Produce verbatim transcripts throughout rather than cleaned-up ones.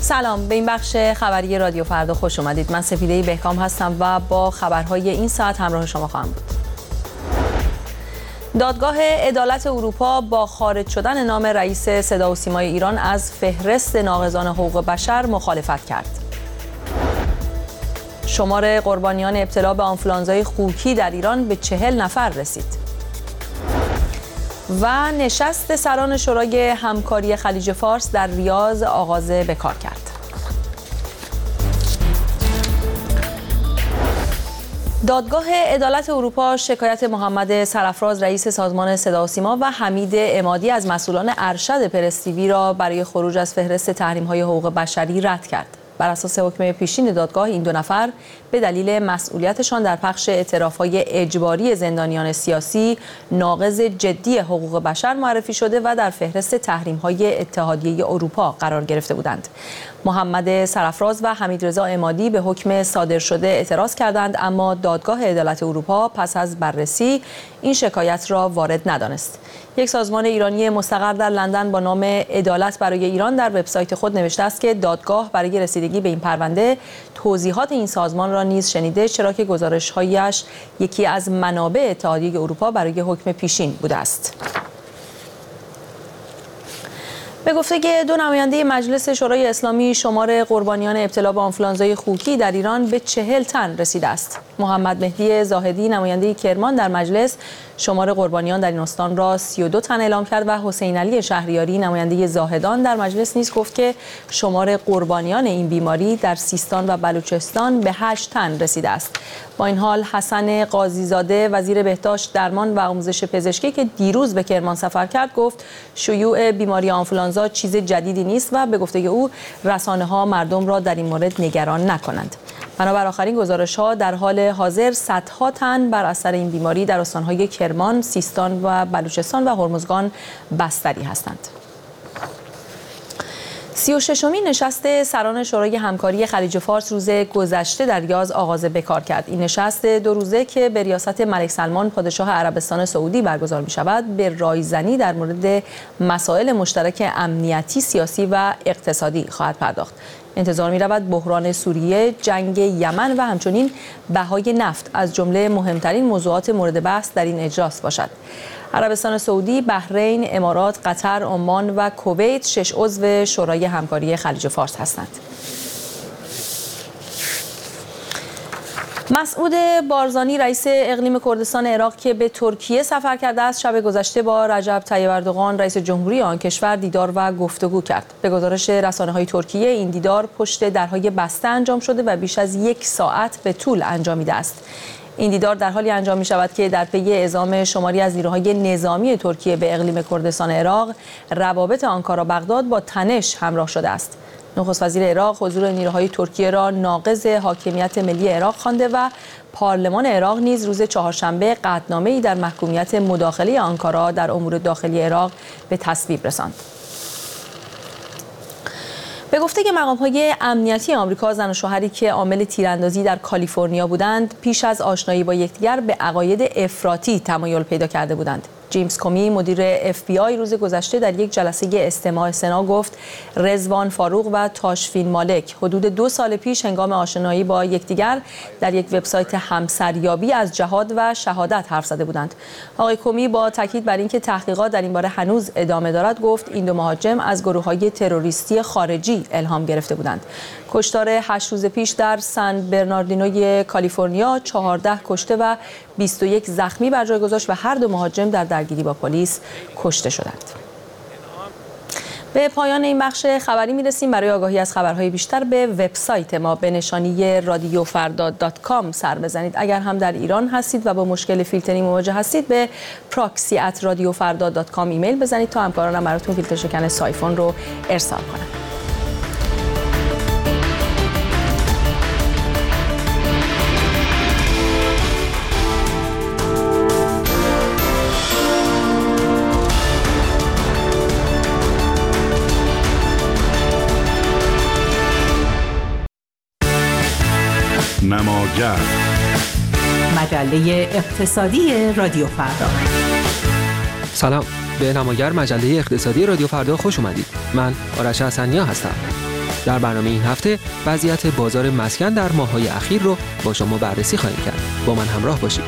سلام، به این بخش خبری رادیو فردا خوش اومدید. من سپیده بهکام هستم و با خبرهای این ساعت همراه شما خواهم بود. دادگاه عدالت اروپا با خارج شدن نام رئیس صدا و سیمای ایران از فهرست ناقضان حقوق بشر مخالفت کرد. شمار قربانیان ابتلا به آنفولانزای خوکی در ایران به چهل نفر رسید. و نشست سران شورای همکاری خلیج فارس در ریاض آغاز به کار کرد. دادگاه عدالت اروپا شکایت محمد سرافراز رئیس سازمان صدا و سیما و حمید عمادی از مسئولان ارشد پرس تیوی را برای خروج از فهرست تحریم‌های حقوق بشری رد کرد. بر اساس حکم پیشین دادگاه این دو نفر به دلیل مسئولیتشان در پخش اعتراف‌های اجباری زندانیان سیاسی ناقض جدی حقوق بشر معرفی شده و در فهرست تحریم‌های اتحادیه اروپا قرار گرفته بودند. محمد سرافراز و حمیدرضا عمادی به حکم صادر شده اعتراض کردند، اما دادگاه عدالت اروپا پس از بررسی این شکایت را وارد ندانست. یک سازمان ایرانی مستقر در لندن با نام عدالت برای ایران در وبسایت خود نوشته است که دادگاه برای رسیدگی به این پرونده توضیحات این سازمان را نیز شنیده، چرا که گزارش‌هایش یکی از منابع اتحادیه اروپا برای حکم پیشین بوده است. به گفته دو نماینده مجلس شورای اسلامی، شمار قربانیان ابتلا به آنفولانزای خوکی در ایران به چهل تن رسیده است. محمد مهدی زاهدی نماینده کرمان در مجلس شمار قربانیان در این استان را سی و دو تن اعلام کرد و حسین علی شهریاری نماینده زاهدان در مجلس نیز گفت که شمار قربانیان این بیماری در سیستان و بلوچستان به هشت تن رسیده است. با این حال حسن قاضیزاده وزیر بهداشت، درمان و آموزش پزشکی که دیروز به کرمان سفر کرد گفت شیوع بیماری آنفولانزا چیز جدیدی نیست و به گفته او رسانه‌ها مردم را در این مورد نگران نکنند. بنابر آخرین گزارش‌ها در حال حاضر صدها تن بر اثر این بیماری در استان‌های کرمان، سیستان و بلوچستان و هرمزگان بستری هستند. سی و ششمین نشست سران شورای همکاری خلیج فارس روز گذشته در ریاض آغاز به کار کرد. این نشست دو روزه که به ریاست ملک سلمان پادشاه عربستان سعودی برگزار می شود، به رایزنی در مورد مسائل مشترک امنیتی، سیاسی و اقتصادی خواهد پرداخت. انتظار می رود بحران سوریه، جنگ یمن و همچنین بهای نفت از جمله مهمترین موضوعات مورد بحث در این اجلاس باشد. عربستان سعودی، بحرین، امارات، قطر، عمان و کویت شش عضو شورای همکاری خلیج فارس هستند. مسعود بارزانی رئیس اقلیم کردستان عراق که به ترکیه سفر کرده است، شب گذشته با رجب طیب اردوغان رئیس جمهوری آن کشور دیدار و گفتگو کرد. به گزارش رسانه‌های ترکیه این دیدار پشت درهای بسته انجام شده و بیش از یک ساعت به طول انجامیده است. این دیدار در حالی انجام می شود که در پی اعزام شماری از نیروهای نظامی ترکیه به اقلیم کردستان عراق، روابط آنکارا بغداد با تنش همراه شده است. نخست وزیر عراق حضور نیروهای ترکیه را ناقض حاکمیت ملی عراق خوانده و پارلمان عراق نیز روز چهارشنبه قطعنامه‌ای در محکومیت مداخله آنکارا در امور داخلی عراق به تصویب رساند. به گفته که مقام‌های امنیتی آمریکا، زن و شوهری که عامل تیراندازی در کالیفرنیا بودند، پیش از آشنایی با یکدیگر به عقاید افراطی تمایل پیدا کرده بودند. جیمز کومی مدیر اف بی آی روز گذشته در یک جلسه استماع سنا گفت رضوان فاروق و تاشفین مالک حدود دو سال پیش هنگام آشنایی با یکدیگر در یک وبسایت همسریابی از جهاد و شهادت حرف زده بودند. آقای کومی با تاکید بر اینکه تحقیقات در این باره هنوز ادامه دارد گفت این دو مهاجم از گروه‌های تروریستی خارجی الهام گرفته بودند. کشتار هشت روز پیش در سن برناردینوی کالیفرنیا چهارده کشته و بیست و یک زخمی بر جای گذاشت و هر دو مهاجم در درگیری با پلیس کشته شدند. به پایان این بخش خبری میرسیم. برای آگاهی از خبرهای بیشتر به وبسایت ما به نشانی رادیو فردا دات کام سر بزنید. اگر هم در ایران هستید و با مشکل فیلترینگ مواجه هستید، به پراکسی ات رادیو فردا دات کام ایمیل بزنید تا همکارانم براتون فیلتر شکن سایفون رو ارسال کنند. نماگر مجله اقتصادی رادیو فردا. سلام، به نماگر مجله اقتصادی رادیو فردا خوش اومدید. من آرش حسنیا هستم. در برنامه این هفته وضعیت بازار مسکن در ماه‌های اخیر رو با شما بررسی خواهیم کرد. با من همراه باشید.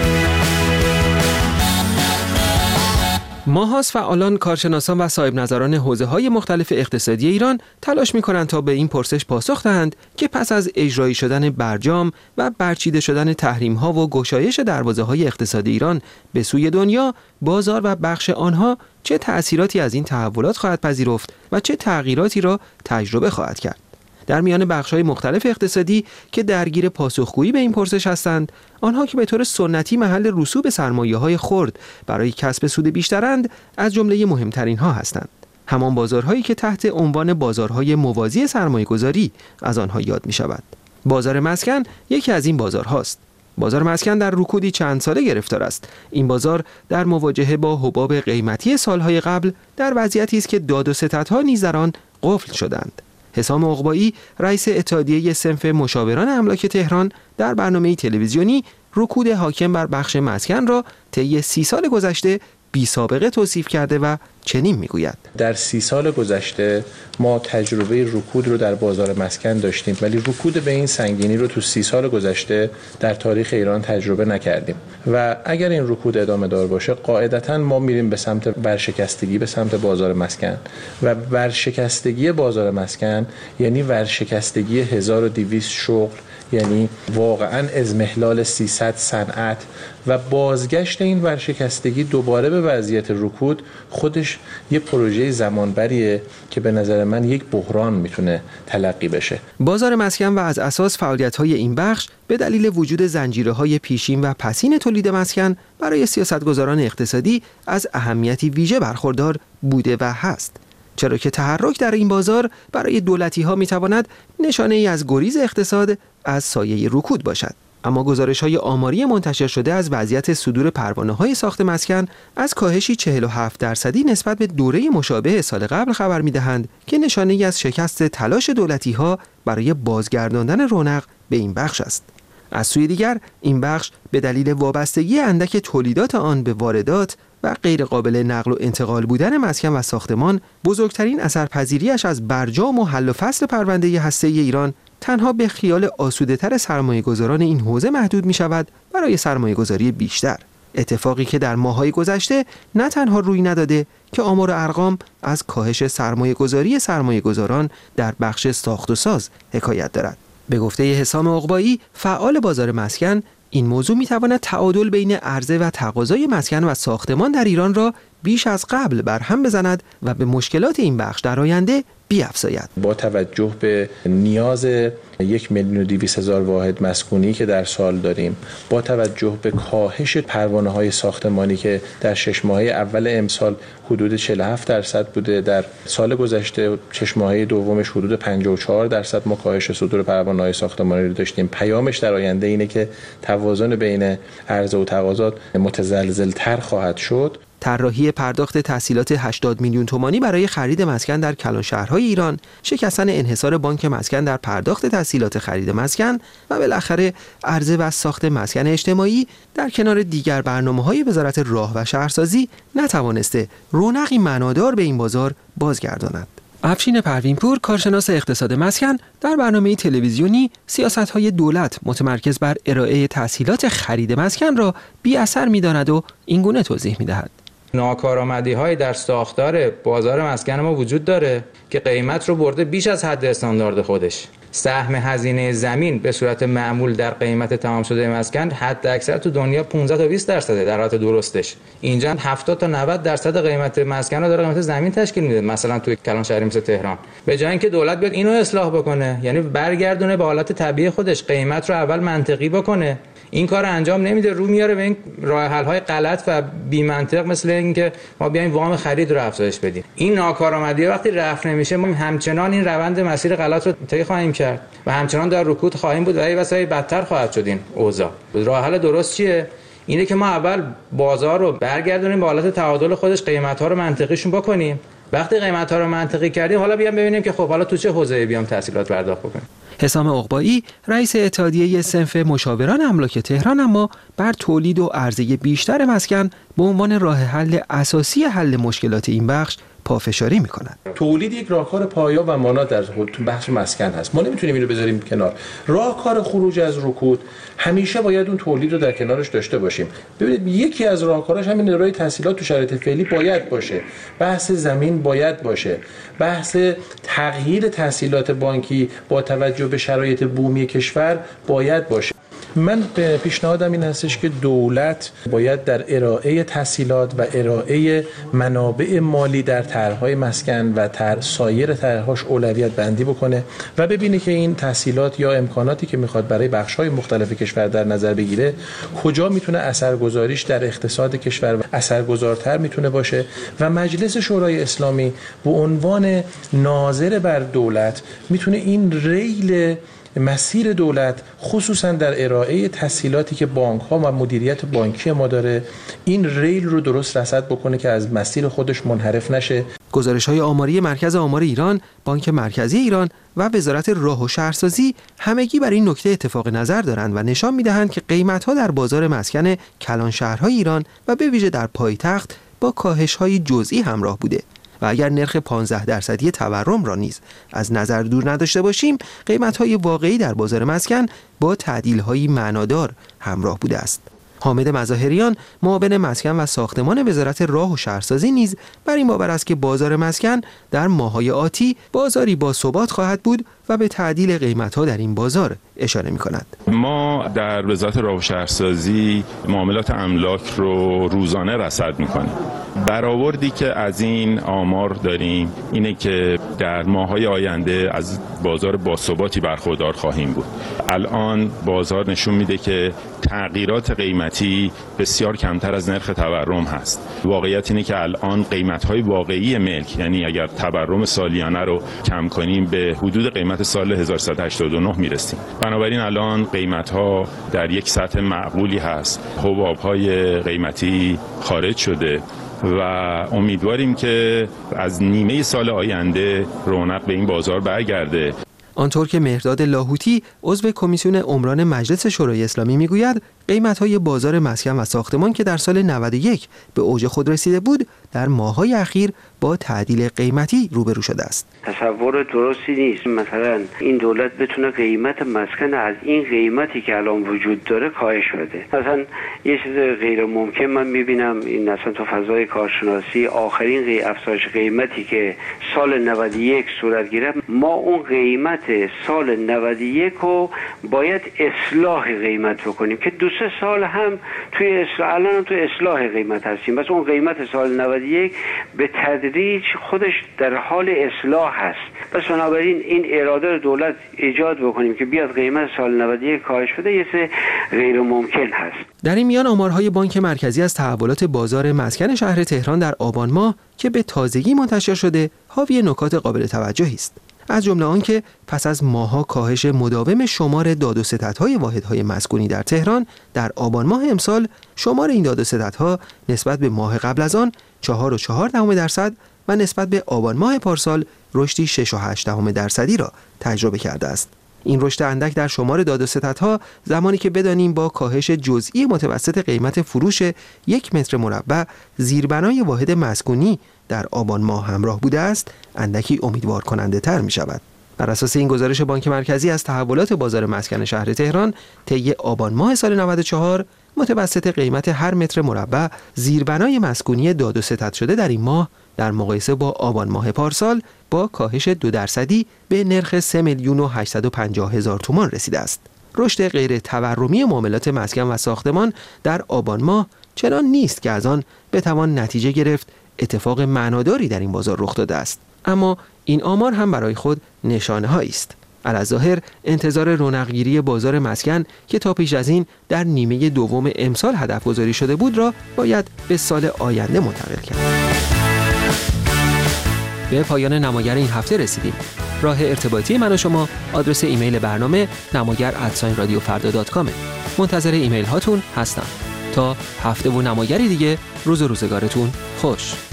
ماهاست فعالان، کارشناسان و صاحب نظران حوزه‌های مختلف اقتصادی ایران تلاش می‌کنند تا به این پرسش پاسخ دهند که پس از اجرایی شدن برجام و برچیده شدن تحریم‌ها و گشایش دروازه‌های اقتصادی ایران به سوی دنیا، بازار و بخش آنها چه تأثیراتی از این تحولات خواهد پذیرفت و چه تغییراتی را تجربه خواهد کرد. در میان بخش‌های مختلف اقتصادی که درگیر پاسخگویی به این پرسش هستند، آنها که به طور سنتی محل رسوب سرمایه‌های خرد برای کسب سود بیشترند، از جمله مهمترین ها هستند. همان بازارهایی که تحت عنوان بازارهای موازی سرمایه‌گذاری از آنها یاد می‌شود. بازار مسکن یکی از این بازارهاست. بازار مسکن در رکودی چند ساله گرفتار است. این بازار در مواجهه با حباب قیمتی سالهای قبل در وضعیتی است که داد و ستدها نیز در آن قفل شدند. حسام عقبایی، رئیس اتحادیه صنف مشاوران املاک تهران، در برنامه تلویزیونی رکود حاکم بر بخش مسکن را طی سی سال گذشته بی سابقه توصیف کرده و چنین میگوید: در سی سال گذشته ما تجربه رکود رو در بازار مسکن داشتیم، ولی رکود به این سنگینی رو تو سی سال گذشته در تاریخ ایران تجربه نکردیم و اگر این رکود ادامه دار باشه قاعدتاً ما میریم به سمت ورشکستگی، به سمت بازار مسکن و ورشکستگی بازار مسکن یعنی ورشکستگی هزار و دویست شغل، یعنی واقعاً اضمحلال سیصد صنعت و بازگشت این ورشکستگی دوباره به وضعیت رکود خودش یه پروژه زمانبریه که به نظر من یک بحران میتونه تلقی بشه. بازار مسکن و از اساس فعالیت‌های این بخش به دلیل وجود زنجیره‌های پیشین و پسین تولید مسکن برای سیاستگزاران اقتصادی از اهمیتی ویژه برخوردار بوده و هست، چرا که تحرک در این بازار برای دولتی‌ها می‌تواند نشانه ای از گریز اقتصاد از سایه رکود باشد. اما گزارش‌های آماری منتشر شده از وضعیت صدور پروانه‌های ساخت مسکن از کاهشی چهل و هفت درصدی نسبت به دوره مشابه سال قبل خبر می‌دهند که نشانه ای از شکست تلاش دولتی‌ها برای بازگرداندن رونق به این بخش است. از سوی دیگر این بخش به دلیل وابستگی اندک تولیدات آن به واردات و غیر قابل نقل و انتقال بودن مسکن و ساختمان، بزرگترین اثرپذیریش از برجام و حل و فصل پرونده هسته‌ای ایران تنها به خیال آسوده‌تر سرمایه‌گذاران این حوزه محدود می‌شود برای سرمایه‌گذاری بیشتر. اتفاقی که در ماه‌های گذشته نه تنها روی نداده که آمار و ارقام از کاهش سرمایه‌گذاری سرمایه‌گذاران در بخش ساخت و ساز حکایت دارد. به گفته حسام عقبایی، فعال بازار مسکن، این موضوع می‌تواند تعادل بین عرضه و تقاضای مسکن و ساختمان در ایران را بیش از قبل برهم بزند و به مشکلات این بخش در آینده بیفزاید. با توجه به نیاز یک میلیون و دویست هزار واحد مسکونی که در سال داریم، با توجه به کاهش پروانه‌های ساختمانی که در شش ماهه اول امسال حدود چهل و هفت درصد بوده، در سال گذشته شش ماهه دومش حدود پنجاه و چهار درصد ما کاهش صدور پروانه‌های ساختمانی رو داشتیم. پیامش در آینده اینه که توازن بین عرضه و تقاضا متزلزل‌تر خواهد شد. طراحی پرداخت تسهیلات هشتاد میلیون تومانی برای خرید مسکن در کلانشهرهای ایران، شکستن انحصار بانک مسکن در پرداخت تسهیلات خرید مسکن و بالاخره عرضه و ساخت مسکن اجتماعی در کنار دیگر برنامه‌های وزارت راه و شهرسازی نتوانسته رونقی معنادار به این بازار بازگرداند. افشین پروین‌پور، کارشناس اقتصاد مسکن، در برنامه تلویزیونی سیاست‌های دولت متمرکز بر ارائه تسهیلات خرید مسکن را بی اثر می‌داند و اینگونه توضیح می‌دهد: ناکارآمدی‌های در ساختار بازار مسکن ما وجود داره که قیمت رو برده بیش از حد استاندارد خودش. سهم هزینه زمین به صورت معمول در قیمت تمام شده مسکن حد اکثر تو دنیا پانزده تا بیست درصده در حالت درستش. اینجا هفتاد تا نود درصد قیمت مسکن رو داره قیمت زمین تشکیل میده، مثلا توی کلان شهری مثل تهران. به جای اینکه دولت بیاد اینو اصلاح بکنه، یعنی برگردونه به حالت طبیعی خودش، قیمت رو اول منطقی بکنه، این کار انجام نمیده، رو میاره به این راه حل های غلط و بی منطق، مثل اینکه ما بیایم وام خرید رو افزایش بدیم. این ناکارآمدی وقتی رفع نمیشه، ما همچنان این روند مسیر غلط رو طی خواهیم کرد و همچنان در رکود خواهیم بود و این واسه بدتر خواهد شد این اوضاع. راه حل درست چیه؟ اینه که ما اول بازار رو برگردونیم به حالت تعادل خودش، قیمت ها رو منطقیشون بکنیم. وقتی قیمت ها رو منطقی کردیم، حالا بیام ببینیم که خب حالا تو چه حوزه‌ای بیام تسهیلات پرداخت بکنیم. حسام عقبایی، رئیس اتحادیه صنف مشاوران املاک تهران، اما بر تولید و عرضه بیشتر مسکن به عنوان راه حل اساسی حل مشکلات این بخش پافشاری می‌کند. تولید یک راهکار پایا و مانا در بخش مسکن هست. ما نمیتونیم اینو بذاریم کنار. راهکار خروج از رکود همیشه باید اون تولید رو در کنارش داشته باشیم. ببینید یکی از راهکاراش همین ارائه تسهیلات تو شرایط فعلی باید باشه. بحث زمین باید باشه. بحث تغییر تسهیلات بانکی با توجه به شرایط بومی کشور باید باشه. من پیشنهادم این هستش که دولت باید در ارائه تسهیلات و ارائه منابع مالی در طرح‌های مسکن و طرح سایر طرح‌هاش اولویت بندی بکنه و ببینه که این تسهیلات یا امکاناتی که میخواد برای بخش‌های مختلف کشور در نظر بگیره کجا میتونه اثرگذاریش در اقتصاد کشور اثرگذارتر میتونه باشه و مجلس شورای اسلامی به عنوان ناظر بر دولت میتونه این ریل مسیر دولت خصوصا در ارائه تسهیلاتی که بانک‌ها و مدیریت بانکی ما داره این ریل رو درست رصد بکنه که از مسیر خودش منحرف نشه. گزارش‌های آماری مرکز آمار ایران، بانک مرکزی ایران و وزارت راه و شهرسازی همگی بر این نکته اتفاق نظر دارند و نشان می‌دهند که قیمت‌ها در بازار مسکن کلان شهرهای ایران و به ویژه در پایتخت با کاهش‌های جزئی همراه بوده. و اگر نرخ پانزده درصدی تورم را نیز از نظر دور نداشته باشیم، قیمت‌های واقعی در بازار مسکن با تعدیل‌های معنادار همراه بوده است. حامد مظاهریان، معاون مسکن و ساختمان وزارت راه و شهرسازی نیز بر این باور است که بازار مسکن در ماه‌های آتی بازاری با ثبات خواهد بود و به تعدیل قیمت‌ها در این بازار اشاره می‌کند. ما در وزارت راه و شهرسازی معاملات املاک رو روزانه رصد می‌کنیم. برآوردی که از این آمار داریم اینه که در ماه‌های آینده از بازار باثباتی برخوردار خواهیم بود. الان بازار نشون میده که تغییرات قیمتی بسیار کمتر از نرخ تورم هست. واقعیت اینه که الان قیمت‌های واقعی ملک، یعنی اگر تورم سالیانه رو کم کنیم، به حدود قیمت سال هزار و سیصد و هشتاد و نه میرسیم. بنابراین الان قیمت‌ها در یک سطح معقولی هست. حباب‌های قیمتی خارج شده و امیدواریم که از نیمه سال آینده رونق به این بازار برگرده. آنطور که مهرداد لاهوتی عضو کمیسیون عمران مجلس شورای اسلامی میگوید، قیمت‌های بازار مسکن و ساختمان که در سال نود و یک به اوج خود رسیده بود، در ماه‌های اخیر با تعدیل قیمتی روبرو شده است. تصور درستی نیست مثلا این دولت بتونه قیمت مسکن از این قیمتی که الان وجود داره کاهش بده. مثلا یه چیز غیر ممکن من می‌بینم این اصلا تو فضای کارشناسی آخرین قی... افزایش قیمتی که سال نود و یک صورت گرفت، ما اون قیمت سال نود و یک رو باید اصلاح قیمت بکنیم که دو سه سال هم توی اصلاح الان هم توی اصلاح قیمت هستیم. بس اون قیمت سال نود و یک به تدریج خودش در حال اصلاح هست. پس بنابراین این اراده دولت ایجاد بکنیم که بیاد قیمت سال نود و یک کاهش بده یه سه غیر ممکن هست. در این میان آمارهای بانک مرکزی از تحولات بازار مسکن شهر تهران در آبان ماه که به تازگی منتشر شده حاوی نکات قابل توجهی است. از جمله آنکه پس از ماه‌ها کاهش مداوم شمار داد و ستدهای واحدهای مسکونی در تهران، در آبان ماه امسال شمار این داد و ستدها نسبت به ماه قبل از آن چهار و چهار دهم درصد و نسبت به آبان ماه پارسال رشدی شش و هشت دهم درصدی را تجربه کرده است. این رشد اندک در شمار داد و ستدها زمانی که بدانیم با کاهش جزئی متوسط قیمت فروش یک متر مربع زیربنای واحد مسکونی در آبان ماه همراه بوده است، اندکی امیدوار کننده تر می شود. بر اساس این گزارش بانک مرکزی از تحولات بازار مسکن شهر تهران طی آبان ماه سال نود و چهار، متوسط قیمت هر متر مربع زیربنای مسکونی داد و ستد شده در این ماه در مقایسه با آبان ماه پارسال با کاهش دو درصدی به نرخ سه میلیون و هشتصد و پنجاه هزار تومان رسیده است. رشد غیر تورمی معاملات مسکن و ساختمان در آبان ماه چنان نیست که از آن بتوان نتیجه گرفت اتفاق معناداری در این بازار رخ داده است، اما این آمار هم برای خود نشانه‌هایی است. علاوه انتظار رونق‌گیری بازار مسکن که تا پیش از این در نیمه دوم امسال هدف گذاری شده بود را باید به سال آینده منتقل کرد. به پایان نماگر این هفته رسیدیم. راه ارتباطی من و شما آدرس ایمیل برنامه نماگر ات رادیو فردا دات کام. منتظر ایمیل هاتون هستم. تا هفته و نماگری دیگه، روز و روزگارتون خوش.